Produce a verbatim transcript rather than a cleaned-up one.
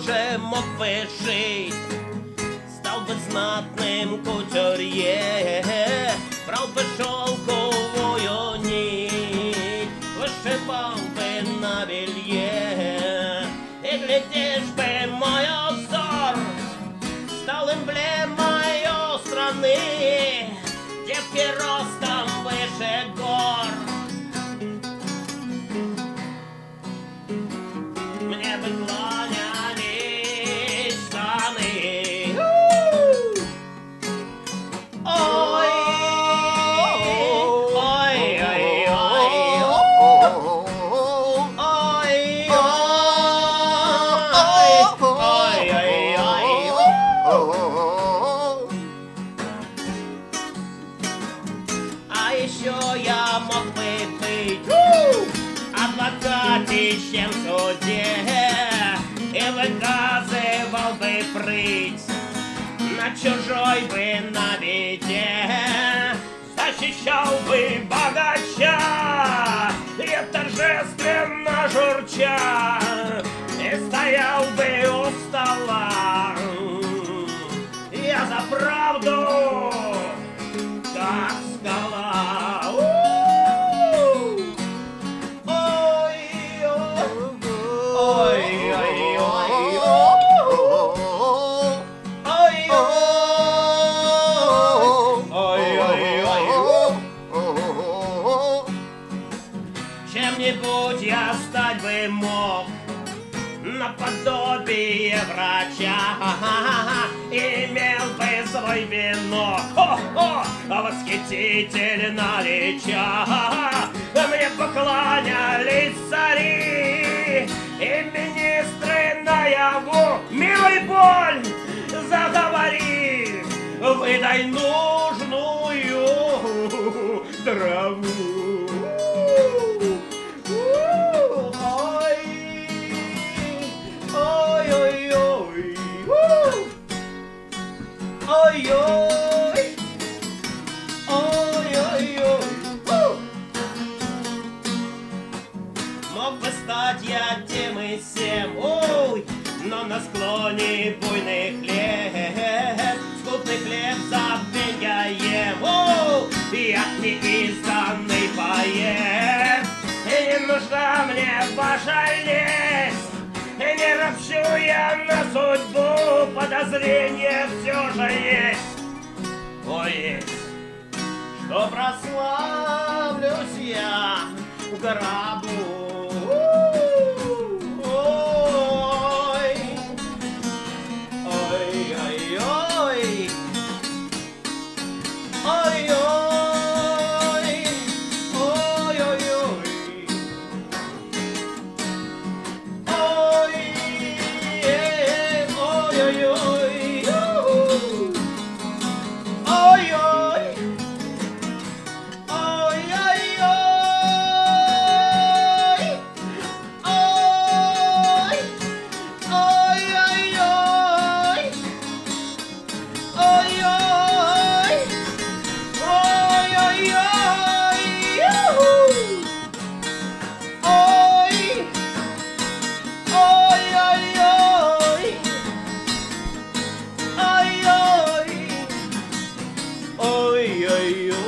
уже мог бы жить. Стал бы знатным кутюрье, брал бы шелковую нить, вышивал бы на белье. И глядишь бы, мой взор стал эмблемой страны, девки ростом выше гор. Мне бы кланялись штаны. Ой, ой, ой, ой, ой, ой, ой, ой. А еще я мог бы быть адвокатищем в суде и выказывал бы прыть на чужой бы на беде, защищал бы богача и торжественно журча, и стоял бы у стола я за правду, как скала. Чем-нибудь я стать бы мог наподобие врача, имел бы свой венок, о-о, восхитительно леча. Мне поклонялись цари и министры наяву. Милый, боль, заговори, выдай нужную траву. Ой-ой, ой-ой-ой, мог бы стать я тем и сем, ой, но на склоне буйных лет скупный хлеб забвень я ем, о, я неизданный поэт, и не нужна мне ваша лесть. И не ропщу я на судьбу, подозрение все же есть. Ой, есть, что прославлюсь я в гробу. Ой, ой-ой-ой, ой-ой. Ой, ой, ой.